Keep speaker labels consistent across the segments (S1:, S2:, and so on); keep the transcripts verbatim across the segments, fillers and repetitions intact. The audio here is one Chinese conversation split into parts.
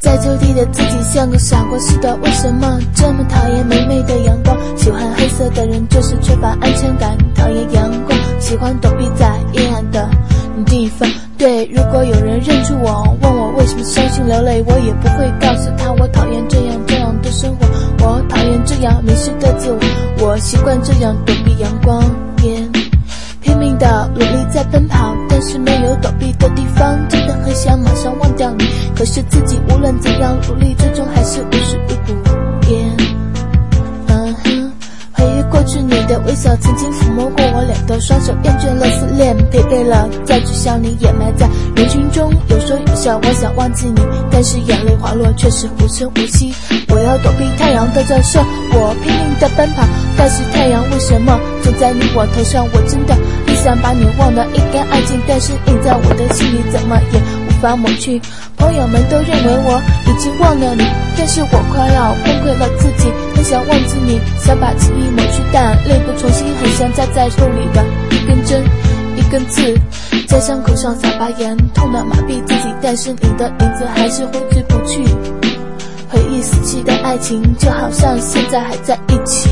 S1: 在旧地的自己像个傻瓜似的，为什么这么讨厌美美的阳光？喜欢黑色的人就是缺乏安全感，讨厌阳光，喜欢躲避在阴暗的地方。对，如果有人认出我，问我为什么伤心流泪，我也不会告诉他我讨厌这样这样的生活，我讨厌这样迷失的自我，我习惯这样躲避阳光。yeah. 拼命的努力在奔跑，但是没有躲避的地方，真的很想马上忘掉你，可是自己无论怎样努力，最终还是无事无补。yeah. 嗯哼，回忆过去你的微笑曾经抚摸过我脸的双手，厌倦了思念，疲惫了再去想你，掩埋在人群中有说有笑，我想忘记你，但是眼泪滑落却是无声无息。我要躲避太阳的照射，我拼命的奔跑，但是太阳为什么总在你我头上？我真的很想把你忘得一干二净，但是印在我的心里怎么也无法抹去。朋友们都认为我已经忘了你，但是我快要崩溃了自己，很想忘记你，想把记忆抹去，但力不从心，很想扎在肉里的一根针一根刺，在伤口上撒把盐，痛得麻痹自己，但是你的名字还是挥之不去。回忆死去的爱情，就好像现在还在一起。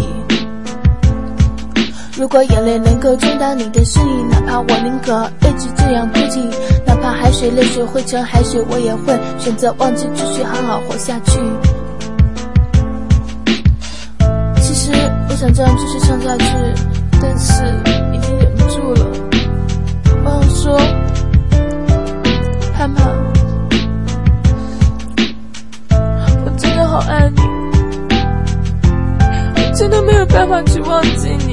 S1: 如果眼泪能够冲淡你的声音，哪怕我宁可一直这样哭泣，哪怕海水泪水汇成海水，我也会选择忘记，继续好好活下去。其实我想这样继续唱下去，但是已经忍不住了。我想说，盼盼，我真的好爱你，我真的没有办法去忘记你。